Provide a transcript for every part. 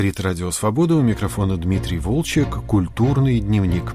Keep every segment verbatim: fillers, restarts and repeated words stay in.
Говорит Радио Свобода, у микрофона Дмитрий Волчек, «Культурный дневник».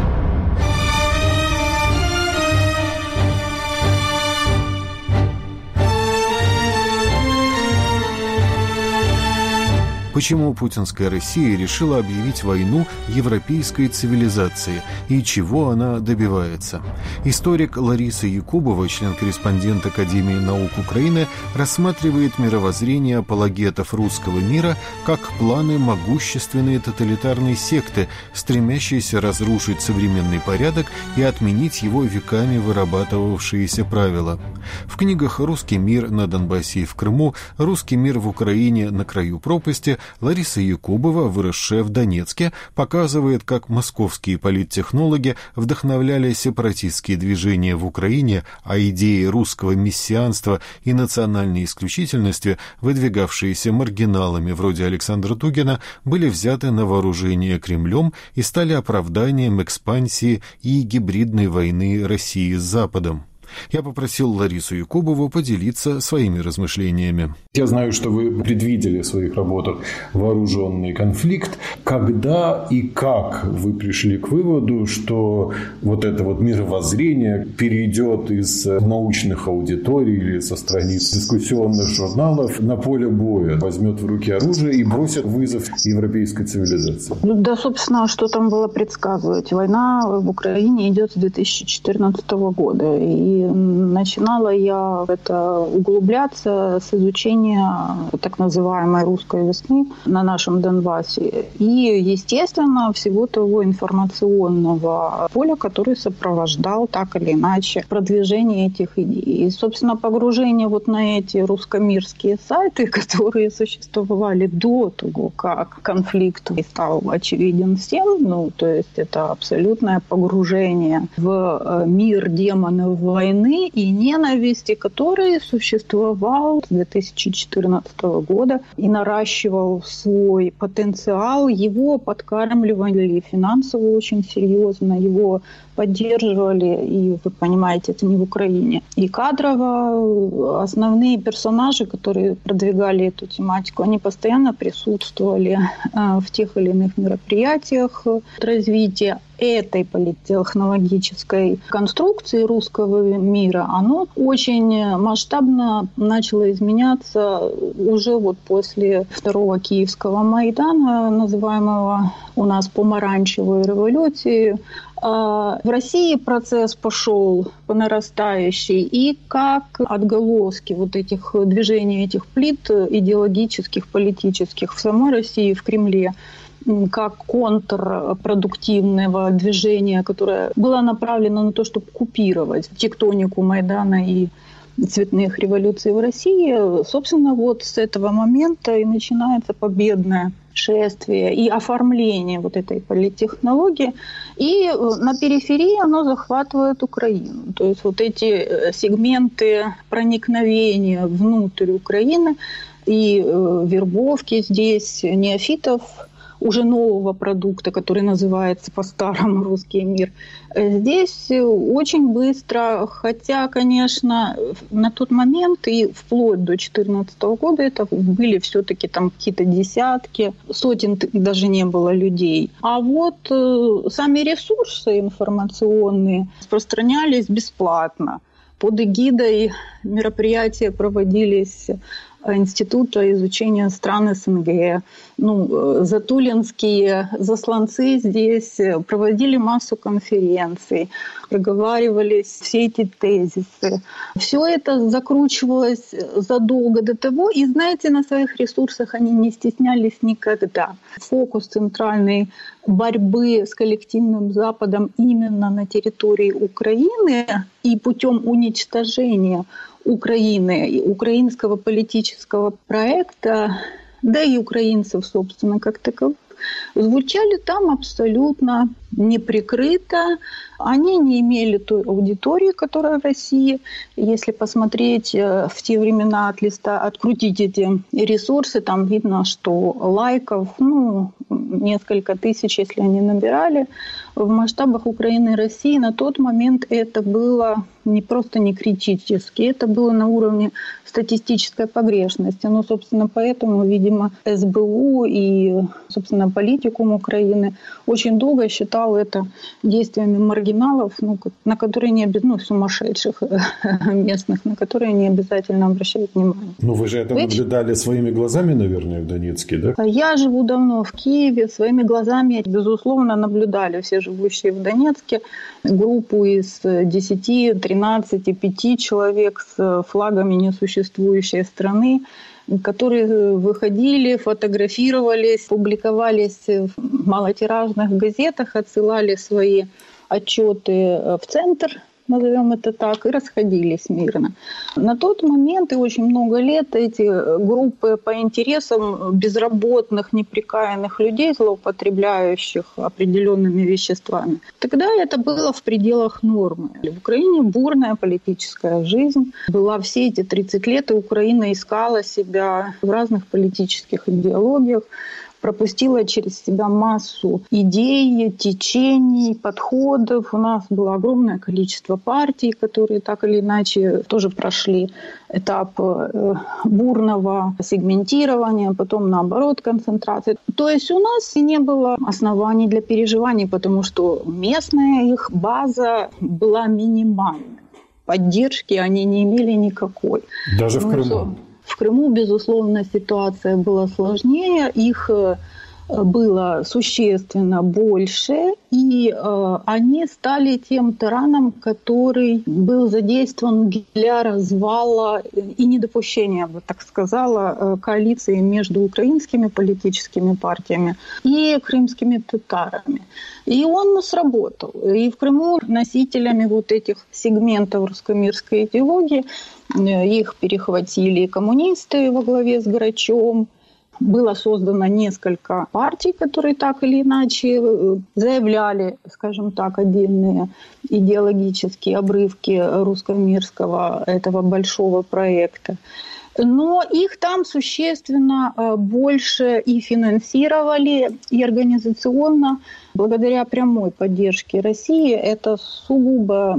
Почему путинская Россия решила объявить войну европейской цивилизации и чего она добивается? Историк Лариса Якубова, член-корреспондент Академии наук Украины, рассматривает мировоззрение апологетов русского мира как планы могущественной тоталитарной секты, стремящейся разрушить современный порядок и отменить его веками вырабатывавшиеся правила. В книгах «Русский мир на Донбассе и в Крыму», «Русский мир в Украине на краю пропасти» Лариса Якубова, выросшая в Донецке, показывает, как московские политтехнологи вдохновляли сепаратистские движения в Украине, а идеи русского мессианства и национальной исключительности, выдвигавшиеся маргиналами вроде Александра Дугина, были взяты на вооружение Кремлем и стали оправданием экспансии и гибридной войны России с Западом. Я попросил Ларису Якубову поделиться своими размышлениями. Я знаю, что вы предвидели в своих работах вооруженный конфликт. Когда и как вы пришли к выводу, что вот это вот мировоззрение перейдет из научных аудиторий или со страниц дискуссионных журналов на поле боя, возьмет в руки оружие и бросит вызов европейской цивилизации? Ну да, собственно, что там было предсказывать? Война в Украине идет с две тысячи четырнадцатого года, и начинала я в это углубляться с изучения так называемой русской весны на нашем Донбассе и, естественно, всего того информационного поля, который сопровождал так или иначе продвижение этих идей. И, собственно, погружение вот на эти русско-мирские сайты, которые существовали до того, как конфликт стал очевиден всем, ну, то есть это абсолютное погружение в мир демонов войны и ненависти, который существовал с две тысячи четырнадцатого года и наращивал свой потенциал. Его подкармливали финансово очень серьезно, его поддерживали, и вы понимаете, это не в Украине. И кадрово основные персонажи, которые продвигали эту тематику, они постоянно присутствовали в тех или иных мероприятиях развития этой политтехнологической конструкции русского мира. Оно очень масштабно начало изменяться уже вот после второго Киевского Майдана, называемого у нас помаранчевой революцией. В России процесс пошел по нарастающей, и как отголоски вот этих движений, этих плит идеологических, политических в самой России, в Кремле, как контрпродуктивного движения, которое было направлено на то, чтобы купировать тектонику Майдана и цветных революций в России. Собственно, вот с этого момента и начинается победное шествие и оформление вот этой политтехнологии. И на периферии оно захватывает Украину. То есть вот эти сегменты проникновения внутрь Украины и вербовки здесь неофитов, уже нового продукта, который называется по-старому «Русский мир». Здесь очень быстро, хотя, конечно, на тот момент и вплоть до две тысячи четырнадцатого года это были все-таки там какие-то десятки, сотен даже не было людей. А вот сами ресурсы информационные распространялись бесплатно. Под эгидой мероприятия проводились Института изучения стран СНГ. Ну, затулинские засланцы здесь проводили массу конференций, проговаривались все эти тезисы. Все это закручивалось задолго до того, и, знаете, на своих ресурсах они не стеснялись никогда. Фокус центральной борьбы с коллективным Западом именно на территории Украины и путем уничтожения Украины, украинского политического проекта, да и украинцев, собственно, как таковых, звучали там абсолютно неприкрыто. Они не имели той аудитории, которая в России. Если посмотреть в те времена, от листа, открутить эти ресурсы, там видно, что лайков, ну, несколько тысяч, если они набирали. В масштабах Украины и России на тот момент это было не просто не критически, это было на уровне статистической погрешности. Ну, собственно, поэтому, видимо, эс бэ у и, собственно, политикум Украины очень долго считал это действиями маргиналов, ну, на которые не обязательно, ну, сумасшедших местных, на которые не обязательно обращают внимание. Ну, вы же это Ведь... наблюдали своими глазами, наверное, в Донецке, да? Я живу давно в Киеве, своими глазами, безусловно, наблюдали все живущие в Донецке группу из десяти-тринадцати пяти человек с флагами несуществующей страны, которые выходили, фотографировались, публиковались в малотиражных газетах, отсылали свои отчеты в центр, назовем это так, и расходились мирно. На тот момент и очень много лет эти группы по интересам безработных, неприкаянных людей, злоупотребляющих определенными веществами, тогда это было в пределах нормы. В Украине бурная политическая жизнь была все эти тридцать лет, и Украина искала себя в разных политических идеологиях, пропустила через себя массу идей, течений, подходов. У нас было огромное количество партий, которые так или иначе тоже прошли этап бурного сегментирования, потом, наоборот, концентрации. То есть у нас не было оснований для переживаний, потому что местная их база была минимальной. Поддержки они не имели никакой. Даже в Крыму? В Крыму, безусловно, ситуация была сложнее, их было существенно больше, и э, они стали тем тараном, который был задействован для развала и недопущения, я бы так сказала, коалиции между украинскими политическими партиями и крымскими татарами. И он сработал. И в Крыму носителями вот этих сегментов русско-мирской идеологии их перехватили коммунисты во главе с Грачом. Было создано несколько партий, которые так или иначе заявляли, скажем так, отдельные идеологические обрывки русско-мирского этого большого проекта. Но их там существенно больше и финансировали, и организационно, благодаря прямой поддержке России. Это сугубо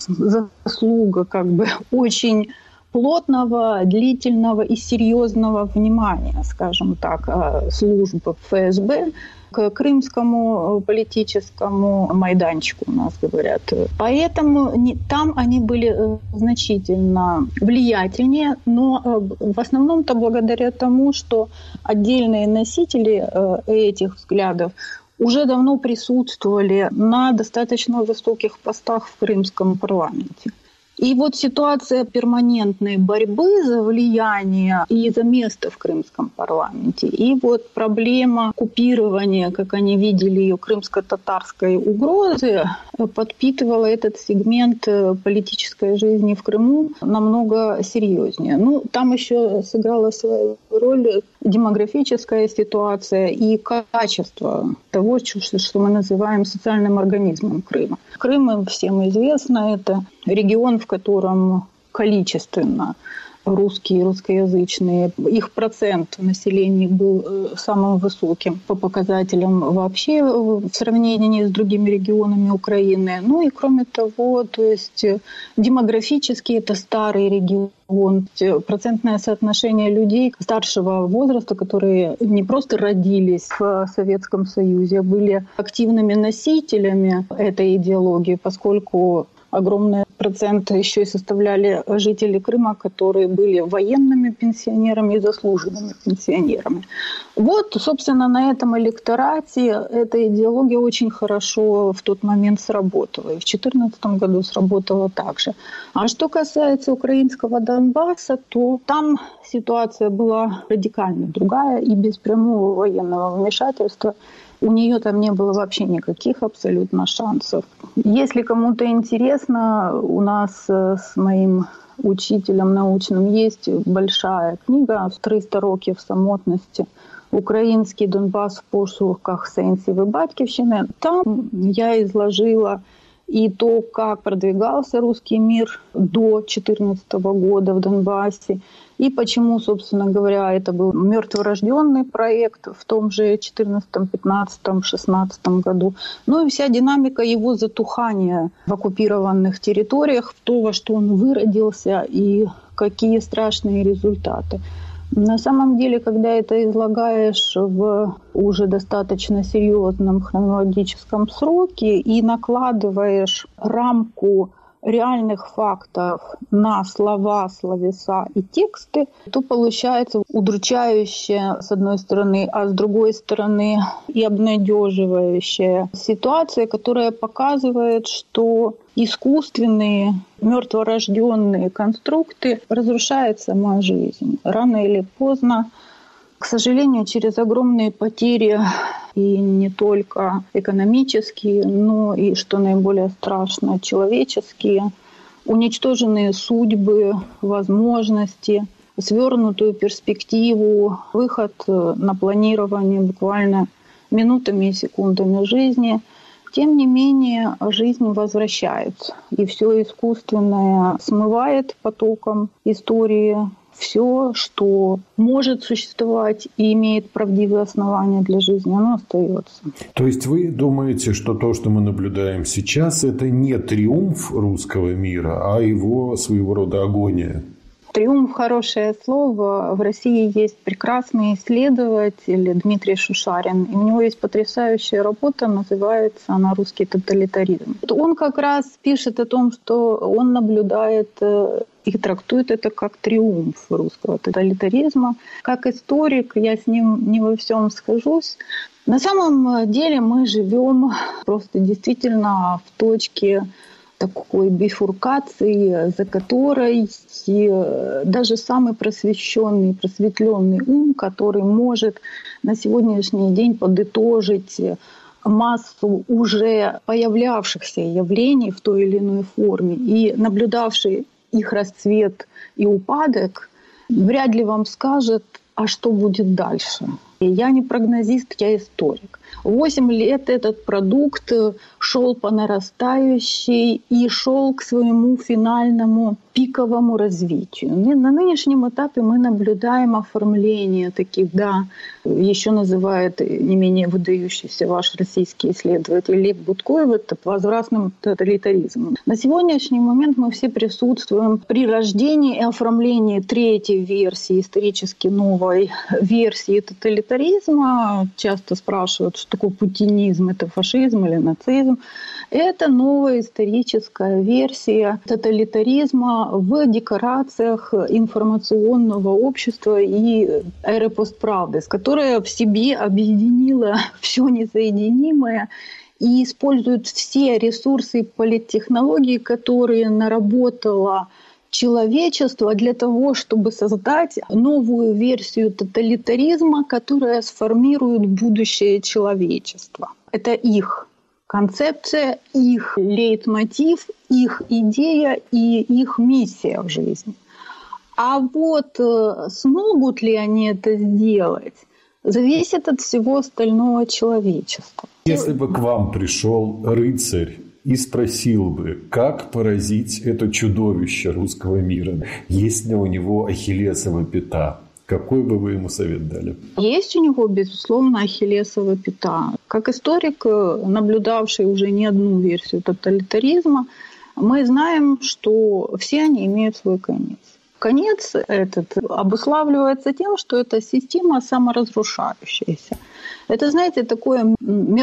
заслуга как бы очень плотного, длительного и серьезного внимания, скажем так, служб эф эс бэ к крымскому политическому майданчику, у нас говорят. Поэтому там они были значительно влиятельнее, но в основном-то благодаря тому, что отдельные носители этих взглядов уже давно присутствовали на достаточно высоких постах в крымском парламенте. И вот ситуация перманентной борьбы за влияние и за место в крымском парламенте, и вот проблема купирования, как они видели ее, крымско-татарской угрозы, подпитывала этот сегмент политической жизни в Крыму намного серьезнее. Ну, там еще сыграла свою роль демографическая ситуация и качество того, что мы называем социальным организмом Крыма. Крым, всем известно, это регион, в котором количественно русские, русскоязычные, их процент населения был самым высоким по показателям вообще в сравнении с другими регионами Украины. Ну и кроме того, то есть демографически это старый регион, процентное соотношение людей старшего возраста, которые не просто родились в Советском Союзе, а были активными носителями этой идеологии, поскольку огромный процент еще и составляли жители Крыма, которые были военными пенсионерами и заслуженными пенсионерами. Вот, собственно, на этом электорате эта идеология очень хорошо в тот момент сработала. И в две тысячи четырнадцатом году сработала также. А что касается украинского Донбасса, то там ситуация была радикально другая, и без прямого военного вмешательства у нее там не было вообще никаких абсолютно шансов. Если кому-то интересно, у нас с моим учителем научным есть большая книга «триста років самотності. Український Донбас в пошуках сенсів і батьківщини». Там я изложила и то, как продвигался русский мир до две тысячи четырнадцатого года в Донбассе, и почему, собственно говоря, это был мертворожденный проект в том же четырнадцатом, пятнадцатом, шестнадцатом году. Ну и вся динамика его затухания в оккупированных территориях, в то, во что он выродился и какие страшные результаты. На самом деле, когда это излагаешь в уже достаточно серьезном хронологическом сроке и накладываешь рамку реальных фактов на слова, словеса и тексты, то получается удручающая, с одной стороны, а с другой стороны и обнадеживающая ситуация, которая показывает, что искусственные, мертворожденные конструкты разрушают сама жизнь. Рано или поздно, к сожалению, через огромные потери, и не только экономические, но и, что наиболее страшно, человеческие, уничтоженные судьбы, возможности, свернутую перспективу, выход на планирование буквально минутами и секундами жизни. Тем не менее, жизнь возвращается, и все искусственное смывает потоком истории. Все, что может существовать и имеет правдивые основания для жизни, оно остается. То есть вы думаете, что то, что мы наблюдаем сейчас, это не триумф русского мира, а его своего рода агония? Триумф – хорошее слово. В России есть прекрасный исследователь Дмитрий Шушарин. И у него есть потрясающая работа, называется она «Русский тоталитаризм». Он как раз пишет о том, что он наблюдает и трактует это как триумф русского тоталитаризма. Как историк я с ним не во всем схожусь. На самом деле мы живем просто действительно в точке такой бифуркации, за которой даже самый просвещенный, просветленный ум, который может на сегодняшний день подытожить массу уже появлявшихся явлений в той или иной форме и наблюдавший их расцвет и упадок, вряд ли вам скажет, а что будет дальше. Я не прогнозист, я историк. Восемь лет этот продукт шел по нарастающей и шел к своему финальному пиковому развитию. На нынешнем этапе мы наблюдаем оформление таких, да, еще называют не менее выдающийся ваш российский исследователь Лев Будкоев это возвратным тоталитаризмом. На сегодняшний момент мы все присутствуем при рождении и оформлении третьей версии, исторически новой версии тоталитаризма. Часто спрашивают, что такое путинизм, это фашизм или нацизм. Это новая историческая версия тоталитаризма в декорациях информационного общества и эры постправды, которая в себе объединила все несоединимое и использует все ресурсы и политтехнологии, которые наработало человечество для того, чтобы создать новую версию тоталитаризма, которая сформирует будущее человечества. Это их концепция, их лейтмотив, их идея и их миссия в жизни. А вот смогут ли они это сделать, зависит от всего остального человечества. Если бы к вам пришел рыцарь и спросил бы, как поразить это чудовище русского мира, есть ли у него ахиллесова пята, какой бы вы ему совет дали? Есть у него, безусловно, ахиллесова пята. Как историк, наблюдавший уже не одну версию тоталитаризма, мы знаем, что все они имеют свой конец. Конец этот обуславливается тем, что это система саморазрушающаяся. Это, знаете, такое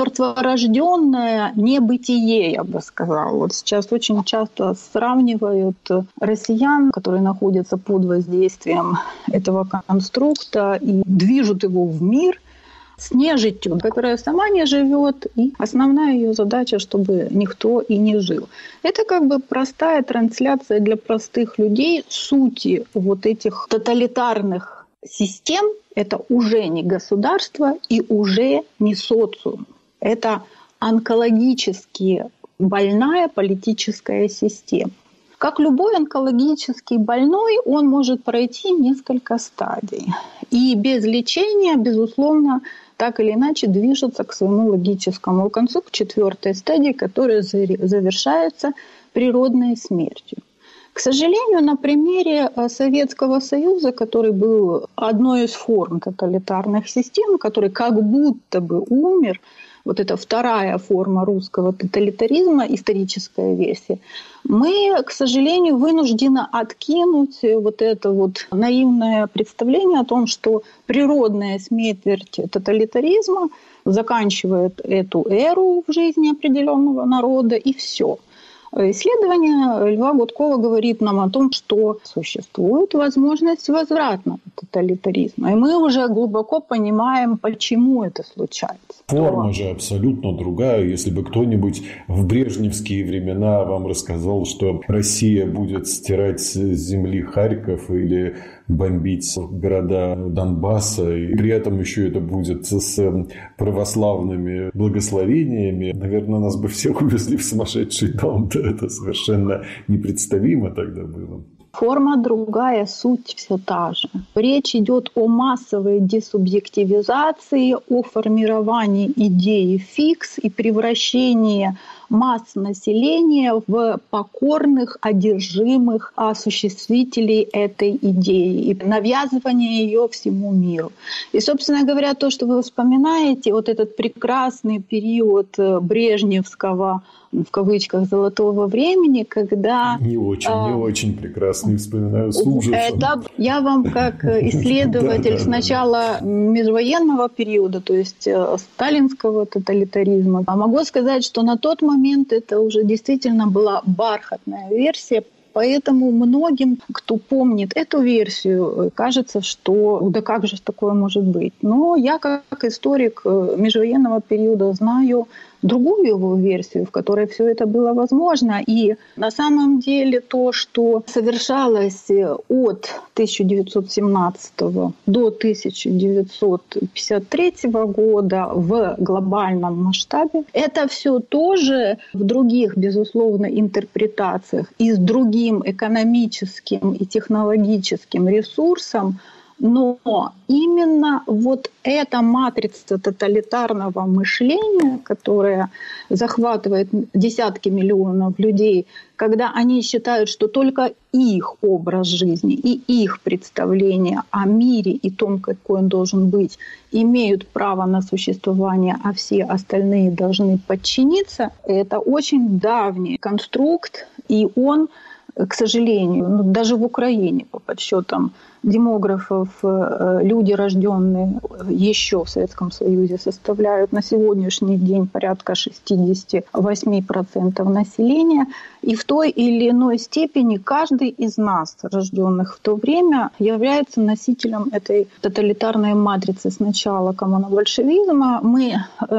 мертворожденное небытие, я бы сказала. Вот сейчас очень часто сравнивают россиян, которые находятся под воздействием этого конструкта и движут его в мир, с нежитью, которая сама не живет, и основная ее задача, чтобы никто и не жил. Это как бы простая трансляция для простых людей сути вот этих тоталитарных систем. Это уже не государство и уже не социум. Это онкологически больная политическая система. Как любой онкологически больной, он может пройти несколько стадий. И без лечения, безусловно, так или иначе движется к своему логическому концу, к четвертой стадии, которая завершается природной смертью. К сожалению, на примере Советского Союза, который был одной из форм тоталитарных систем, который как будто бы умер, вот эта вторая форма русского тоталитаризма, историческая версия, мы, к сожалению, вынуждены откинуть вот это вот наивное представление о том, что природная смерть тоталитаризма заканчивает эту эру в жизни определенного народа, и все. Исследование Льва Гудкова говорит нам о том, что существует возможность возвратного тоталитаризма. И мы уже глубоко понимаем, почему это случается. Форма же абсолютно другая. Если бы кто-нибудь в брежневские времена вам рассказал, что Россия будет стирать с земли Харьков или бомбить города Донбасса, и при этом еще это будет с православными благословениями, наверное, нас бы всех увезли в сумасшедший дом. Да, это совершенно непредставимо тогда было. Форма другая, суть все та же. Речь идет о массовой десубъективизации, о формировании идеи фикс и превращении масс населения в покорных, одержимых осуществителей этой идеи и навязывание ее всему миру. И, собственно говоря, то, что вы вспоминаете, вот этот прекрасный период брежневского, в кавычках, золотого времени, когда... Не очень, а, не очень прекрасный, вспоминаю с ужасом. Это я вам как исследователь сначала межвоенного периода, то есть сталинского тоталитаризма, могу сказать, что на тот момент это уже действительно была бархатная версия. Поэтому многим, кто помнит эту версию, кажется, что да как же такое может быть. Но я как историк межвоенного периода знаю другую его версию, в которой все это было возможно. И на самом деле то, что совершалось от тысяча девятьсот семнадцатого до тысяча девятьсот пятьдесят третьего года в глобальном масштабе, это все тоже в других, безусловно, интерпретациях и с другим экономическим и технологическим ресурсом. Но именно вот эта матрица тоталитарного мышления, которая захватывает десятки миллионов людей, когда они считают, что только их образ жизни и их представление о мире и том, какой он должен быть, имеют право на существование, а все остальные должны подчиниться, это очень давний конструкт, и он, к сожалению, ну, даже в Украине, по подсчетам демографов, люди, рожденные еще в Советском Союзе, составляют на сегодняшний день порядка шестьдесят восемь процентов населения. И в той или иной степени каждый из нас, рожденных в то время, является носителем этой тоталитарной матрицы сначала коммуно-большевизма. Мы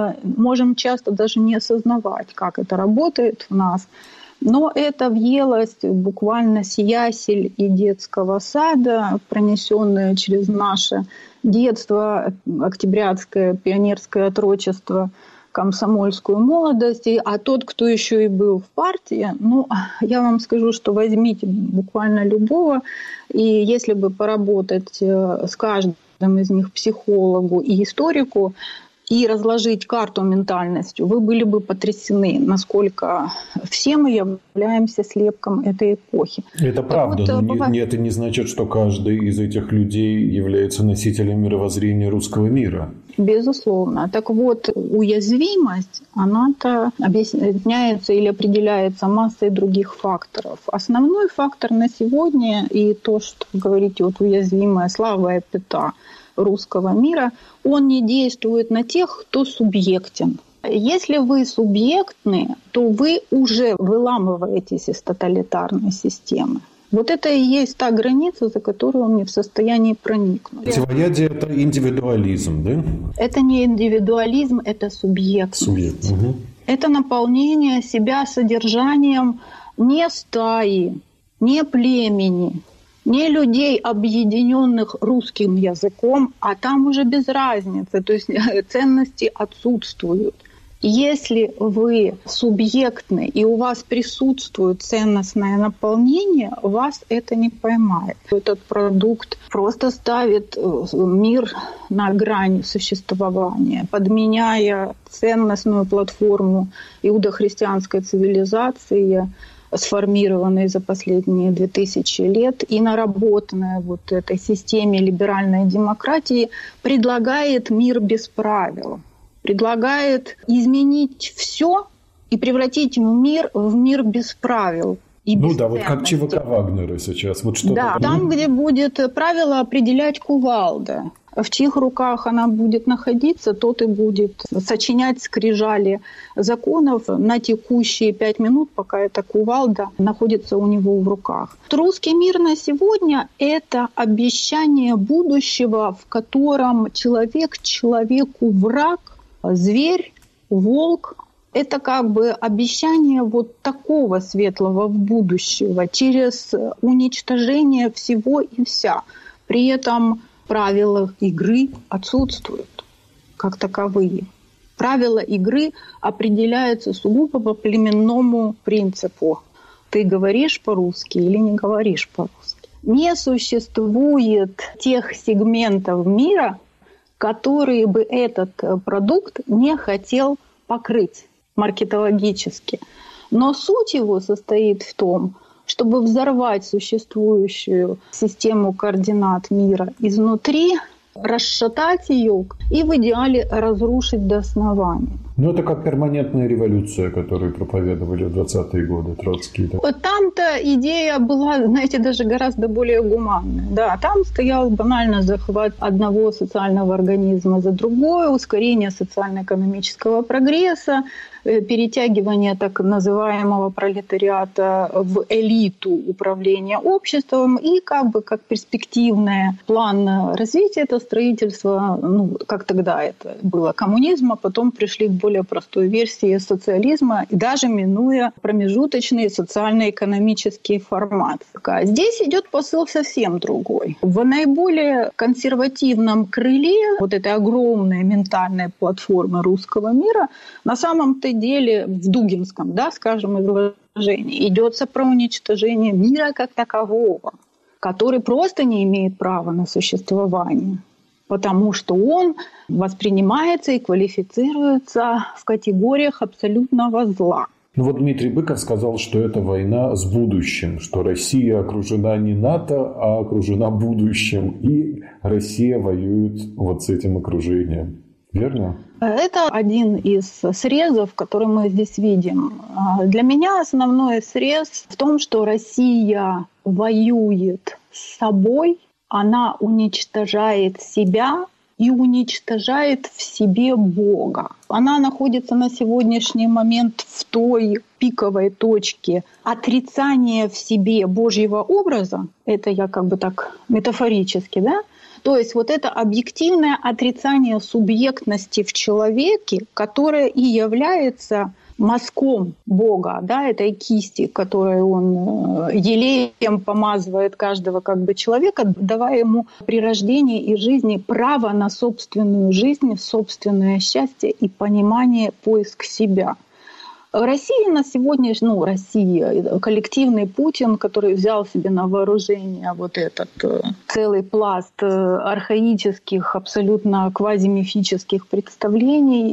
можем часто даже не осознавать, как это работает в нас. Но это въелось буквально с ясель и детского сада, пронесенное через наше детство, октябрятское, пионерское отрочество, комсомольскую молодость. А тот, кто еще и был в партии, ну, я вам скажу, что возьмите буквально любого, и если бы поработать с каждым из них психологу и историку, и разложить карту ментальностью, вы были бы потрясены, насколько все мы являемся слепком этой эпохи. Это правда, вот, но бывает... это не значит, что каждый из этих людей является носителем мировоззрения русского мира. Безусловно. Так вот, уязвимость, она-то объясняется или определяется массой других факторов. Основной фактор на сегодня, и то, что вы говорите, вот уязвимая слабая пята русского мира, он не действует на тех, кто субъектен. Если вы субъектны, то вы уже выламываетесь из тоталитарной системы. Вот это и есть та граница, за которую он не в состоянии проникнуть. Противоядие – это индивидуализм, да? Это не индивидуализм, это субъектность. Субъект. Угу. Это наполнение себя содержанием не стаи, не племени, не людей, объединенных русским языком, а там уже без разницы, то есть ценности отсутствуют. Если вы субъектны и у вас присутствует ценностное наполнение, вас это не поймает. Этот продукт просто ставит мир на грани существования, подменяя ценностную платформу иудохристианской цивилизации, сформированной за последние две тысячи лет и наработанная вот этой системе либеральной демократии, предлагает мир без правил. Предлагает изменить все и превратить мир в мир без правил. И ну без да, вот как ЧВК Вагнера сейчас. Вот что-то да, там, там, где будет правило определять кувалда. В чьих руках она будет находиться, тот и будет сочинять скрижали законов на текущие пять минут, пока эта кувалда находится у него в руках. Русский мир на сегодня – это обещание будущего, в котором человек человеку враг, зверь, волк. Это как бы обещание вот такого светлого будущего через уничтожение всего и вся. При этом правила игры отсутствуют как таковые. Правила игры определяются сугубо по племенному принципу. Ты говоришь по-русски или не говоришь по-русски. Не существует тех сегментов мира, которые бы этот продукт не хотел покрыть маркетологически. Но суть его состоит в том, чтобы взорвать существующую систему координат мира изнутри, расшатать ее и в идеале разрушить до основания. Ну, это как перманентная революция, которую проповедовали в двадцатые годы Троцкий. Да? Там-то идея была, знаете, даже гораздо более гуманная. Да, там стоял банально захват одного социального организма за другой, ускорение социально-экономического прогресса, перетягивание так называемого пролетариата в элиту управления обществом и как бы как перспективный план развития это строительство, ну, как тогда это было, коммунизма, потом пришли к более простой версии социализма и даже минуя промежуточный социально-экономический формат. А здесь идет посыл совсем другой. В наиболее консервативном крыле вот этой огромной ментальной платформы русского мира на самом-то деле в дугинском, да, скажем, изложении идется про уничтожение мира как такового, который просто не имеет права на существование, потому что он воспринимается и квалифицируется в категориях абсолютного зла. Ну вот Дмитрий Быков сказал, что это война с будущим, что Россия окружена не НАТО, а окружена будущим, и Россия воюет вот с этим окружением. Верно? Это один из срезов, который мы здесь видим. Для меня основной срез в том, что Россия воюет с собой, она уничтожает себя и уничтожает в себе Бога. Она находится на сегодняшний момент в той пиковой точке отрицания в себе Божьего образа. Это я как бы так метафорически, да? То есть вот это объективное отрицание субъектности в человеке, которое и является мазком Бога, да, этой кисти, которой он елеем помазывает каждого как бы человека, давая ему при рождении и жизни право на собственную жизнь, собственное счастье и понимание, поиск себя. Россия на сегодня, ну, Россия, коллективный Путин, который взял себе на вооружение вот этот целый пласт архаических, абсолютно квазимифических представлений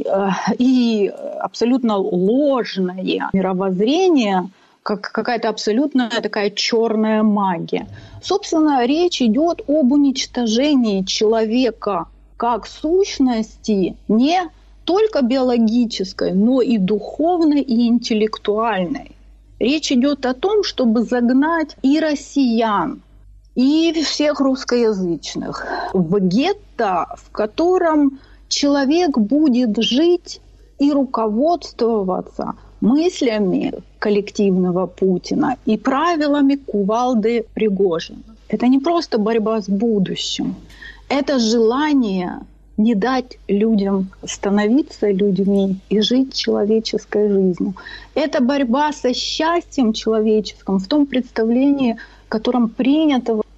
и абсолютно ложное мировоззрение, как какая-то абсолютная такая черная магия. Собственно, речь идет об уничтожении человека как сущности, не только биологической, но и духовной, и интеллектуальной. Речь идет о том, чтобы загнать и россиян, и всех русскоязычных в гетто, в котором человек будет жить и руководствоваться мыслями коллективного Путина и правилами кувалды Пригожина. Это не просто борьба с будущим, это желание не дать людям становиться людьми и жить человеческой жизнью. Это борьба со счастьем человеческим в том представлении, в котором принято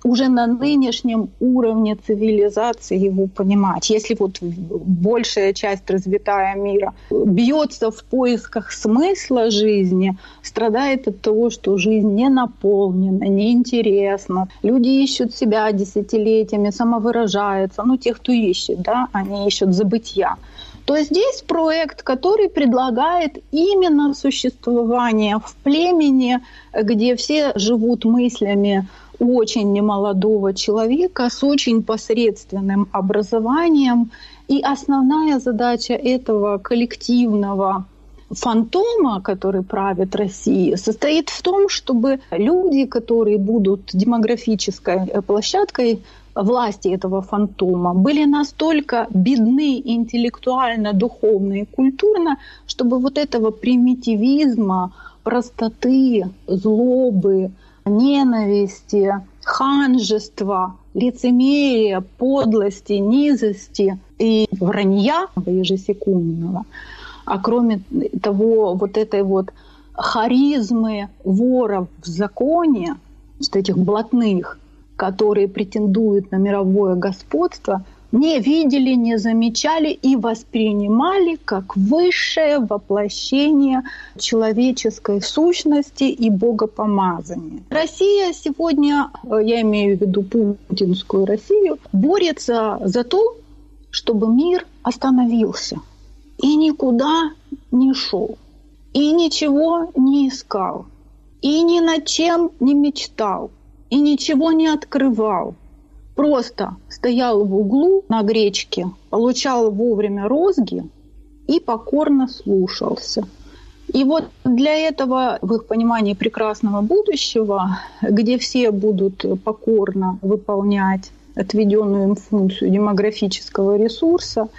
уже на нынешнем уровне цивилизации его понимать. Если вот большая часть развитая мира бьется в поисках смысла жизни, страдает от того, что жизнь не наполнена, неинтересна. Люди ищут себя десятилетиями, самовыражаются. Ну, те, кто ищет, да, они ищут забытья. То здесь проект, который предлагает именно существование в племени, где все живут мыслями очень немолодого человека с очень посредственным образованием. И основная задача этого коллективного фантома, который правит Россией, состоит в том, чтобы люди, которые будут демографической площадкой власти этого фантома, были настолько бедны интеллектуально, духовно и культурно, чтобы вот этого примитивизма, простоты, злобы, ненависти, ханжества, лицемерия, подлости, низости и вранья ежесекундного, а кроме того, вот этой вот харизмы воров в законе, вот этих блатных, которые претендуют на мировое господство, не видели, не замечали и воспринимали как высшее воплощение человеческой сущности и богопомазания. Россия сегодня, я имею в виду путинскую Россию, борется за то, чтобы мир остановился и никуда не шел, и ничего не искал, и ни над чем не мечтал, и ничего не открывал. Просто стоял в углу на гречке, получал вовремя розги и покорно слушался. И вот для этого, в их понимании прекрасного будущего, где все будут покорно выполнять отведенную им функцию демографического ресурса,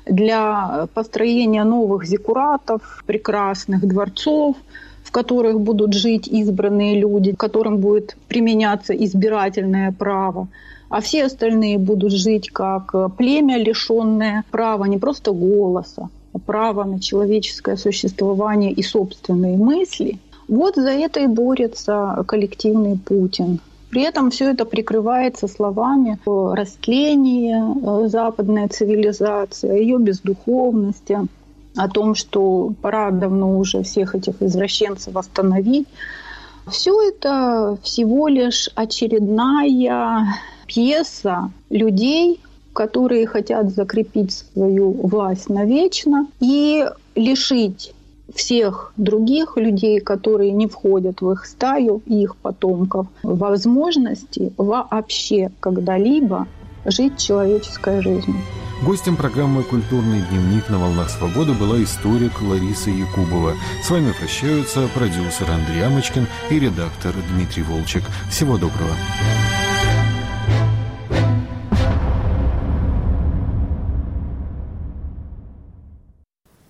для построения новых зиккуратов, прекрасных дворцов, в которых будут жить избранные люди, которым будет применяться избирательное право, а все остальные будут жить как племя, лишённое права не просто голоса, а права на человеческое существование и собственные мысли. Вот за это и борется коллективный Путин. При этом все это прикрывается словами о растлении западной цивилизации, о ее бездуховности, о том, что пора давно уже всех этих извращенцев остановить. Все это всего лишь очередная пьеса людей, которые хотят закрепить свою власть навечно и лишить всех других людей, которые не входят в их стаю и их потомков, возможности вообще когда-либо жить человеческой жизнью. Гостем программы «Культурный дневник» на «Волнах Свободы» была историк Лариса Якубова. С вами прощаются продюсер Андрей Амочкин и редактор Дмитрий Волчек. Всего доброго.